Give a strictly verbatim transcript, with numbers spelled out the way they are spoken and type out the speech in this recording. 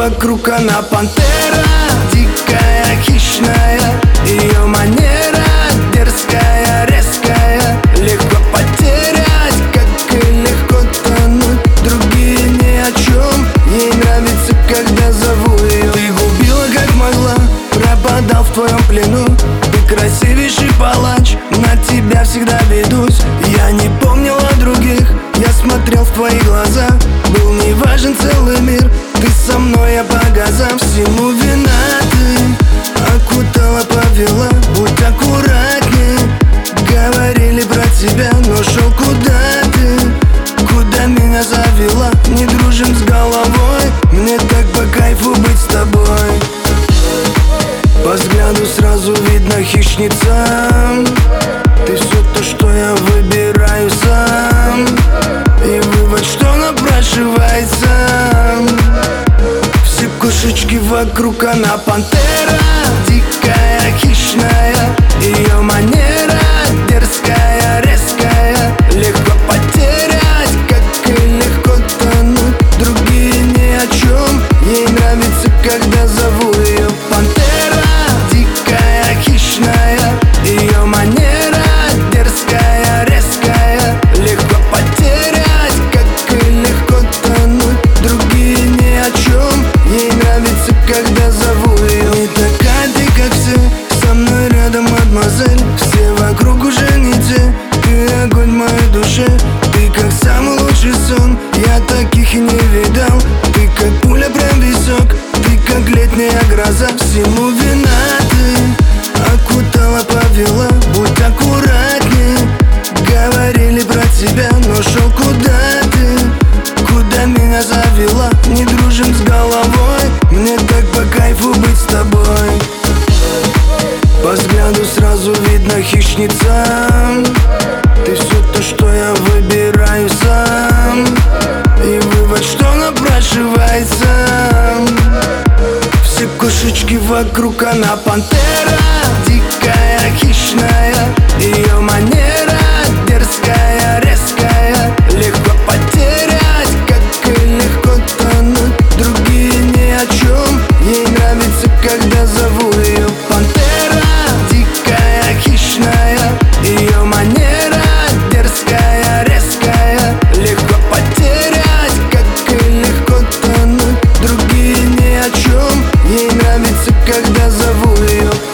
вокруг, она пантера, дикая, хищная. Ее манера дерзкая, резкая. Легко потерять, как и легко тонуть. Другие ни о чем, ей нравится, когда зову ее. Ты губила как могла, пропадал в твоем плену. Ты красивейший палач, на тебя всегда ведусь. Я не помнил о других, я смотрел в твои глаза. Был не важен целый мир, ты со мной, я по газам. Всему вина ты, окутала, повела. Будь аккуратнее, говорили про тебя, но шел куда ты, куда меня завела. Не дружим с головой, мне так по кайфу быть с тобой. По взгляду сразу видно хищница. Ты все то, что я выбираю сам. И вывод, что напрашивается. Все кошечки вокруг, она пантера, дикая, хищная. Ее манера дерзкая, резкая. Легко потерять, как и легко тонуть. Другие ни о чем, ей нравится, когда зову ее. Пантера, дикая, хищная. Ее манера дерзкая, резкая. Легко потерять, как и легко тонуть. Другие ни о чем, ей нравится, когда зову ее. Не такая ты, как все, со мной рядом, мадемуазель. Все вокруг уже не те, ты огонь в моей душе. Ты как самый лучший сон, я таких и не видал. Ты как пуля, прям висок, ты как летняя гроза. Всему вина ты, окутала, повела. Будь аккуратнее, говорили про тебя, но шел куда ты, куда меня завела. Не дружим с головой, мне так по кайфу быть с тобой. По взгляду сразу видно хищница. Ты все то, что я выбираю сам. И вывод, что напрашивается. Все кошечки вокруг, она пантера, дикая, хищная. Ее манера дерзкая, резкая. Легко потерять, как и легко тонуть. Другие ни о чем, ей нравится, когда зову ее. Пантера, дикая, хищная. Ее манера дерзкая, резкая. Легко потерять, как и легко тонуть. Другие ни о чем, ей нравится, когда зову ее.